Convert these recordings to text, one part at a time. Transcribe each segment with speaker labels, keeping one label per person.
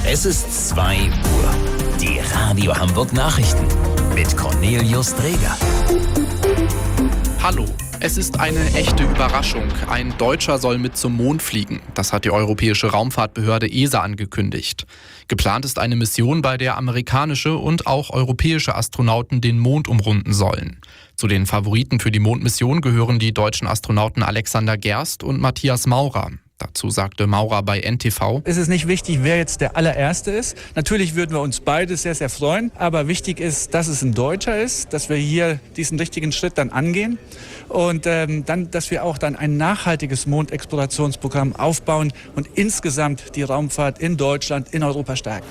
Speaker 1: Es ist 2 Uhr. Die Radio Hamburg Nachrichten mit Cornelius Dreger.
Speaker 2: Hallo, es ist eine echte Überraschung. Ein Deutscher soll mit zum Mond fliegen. Das hat die Europäische Raumfahrtbehörde ESA angekündigt. Geplant ist eine Mission, bei der amerikanische und auch europäische Astronauten den Mond umrunden sollen. Zu den Favoriten für die Mondmission gehören die deutschen Astronauten Alexander Gerst und Matthias Maurer. Dazu sagte Maurer bei NTV:
Speaker 3: Es ist nicht wichtig, wer jetzt der allererste ist. Natürlich würden wir uns beide sehr, sehr freuen. Aber wichtig ist, dass es ein Deutscher ist, dass wir hier diesen richtigen Schritt dann angehen. Und dann, dass wir auch dann ein nachhaltiges Mondexplorationsprogramm aufbauen und insgesamt die Raumfahrt in Deutschland, in Europa stärken.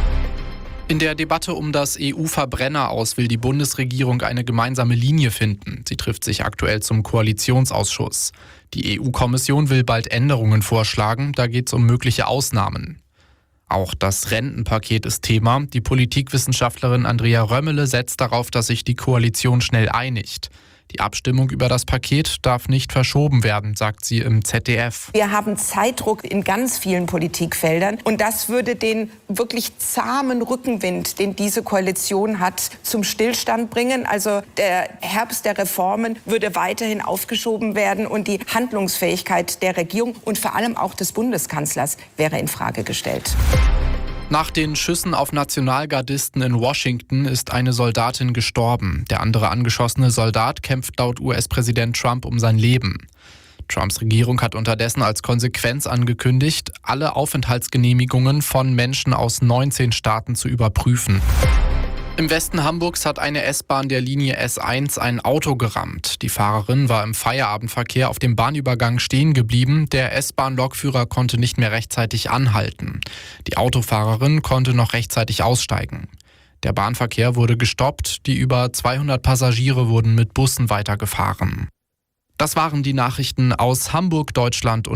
Speaker 2: In der Debatte um das EU-Verbrenner-Aus will die Bundesregierung eine gemeinsame Linie finden. Sie trifft sich aktuell zum Koalitionsausschuss. Die EU-Kommission will bald Änderungen vorschlagen, da geht es um mögliche Ausnahmen. Auch das Rentenpaket ist Thema. Die Politikwissenschaftlerin Andrea Römmele setzt darauf, dass sich die Koalition schnell einigt. Die Abstimmung über das Paket darf nicht verschoben werden, sagt sie im ZDF.
Speaker 4: Wir haben Zeitdruck in ganz vielen Politikfeldern und das würde den wirklich zahmen Rückenwind, den diese Koalition hat, zum Stillstand bringen. Also der Herbst der Reformen würde weiterhin aufgeschoben werden und die Handlungsfähigkeit der Regierung und vor allem auch des Bundeskanzlers wäre in Frage gestellt.
Speaker 2: Nach den Schüssen auf Nationalgardisten in Washington ist eine Soldatin gestorben. Der andere angeschossene Soldat kämpft laut US-Präsident Trump um sein Leben. Trumps Regierung hat unterdessen als Konsequenz angekündigt, alle Aufenthaltsgenehmigungen von Menschen aus 19 Staaten zu überprüfen. Im Westen Hamburgs hat eine S-Bahn der Linie S1 ein Auto gerammt. Die Fahrerin war im Feierabendverkehr auf dem Bahnübergang stehen geblieben. Der S-Bahn-Lokführer konnte nicht mehr rechtzeitig anhalten. Die Autofahrerin konnte noch rechtzeitig aussteigen. Der Bahnverkehr wurde gestoppt. Die über 200 Passagiere wurden mit Bussen weitergefahren. Das waren die Nachrichten aus Hamburg, Deutschland und